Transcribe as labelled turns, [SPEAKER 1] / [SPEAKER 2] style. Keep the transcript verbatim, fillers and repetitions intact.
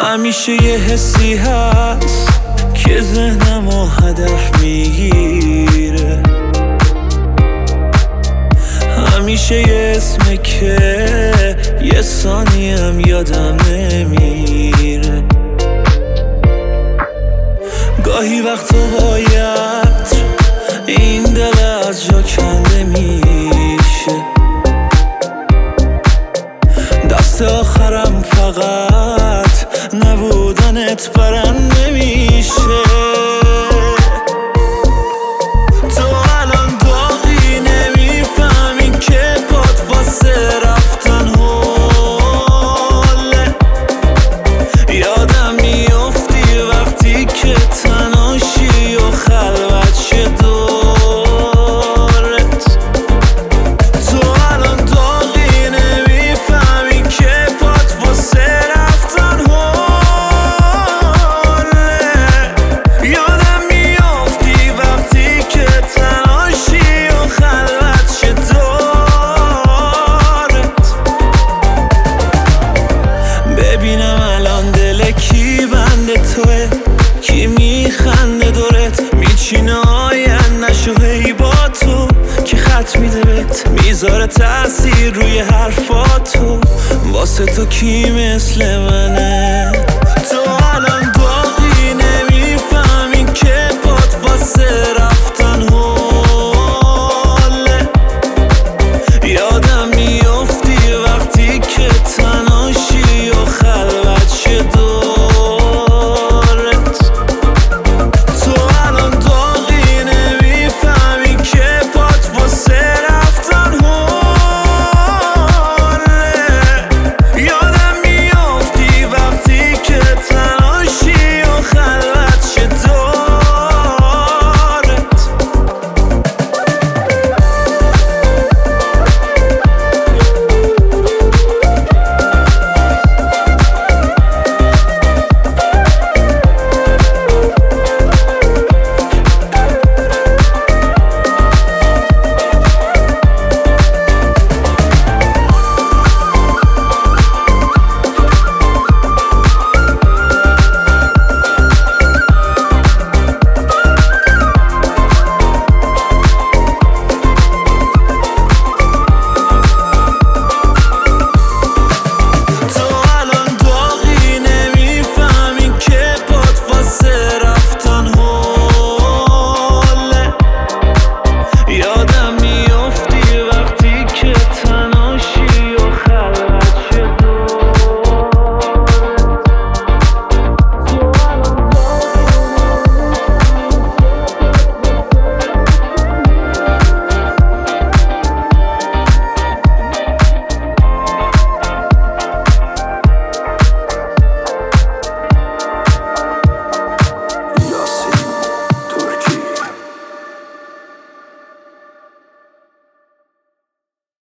[SPEAKER 1] همیشه یه حسی هست که ذهنمو هدف میگیره، همیشه یه اسمه که یه ثانیم یادم نمیره. گاهی وقتا باید این دل از جا کنده میشه، دست آخرم فقط نبودنت برم نمیشه. تو الان باقی نمیفهمی که پات واسه رفتن هله، یادم میافتی وقتی که تناشی و خلوت شه دورت. تو الان داغی نمیفهمی که پات واسه رفتن هله، یادم میافتی وقتی که تناشی و خلوت شه دورت. ببینم الان دل کی بنده توه، کی میخنده دورت، میچینه آینده‌شو هی با تو که خط میده بهت، میذاره تأثیر روی حرفاتو. واسه تو کی مثل منه؟ تو الان باقی نمیفهمی که پات واسه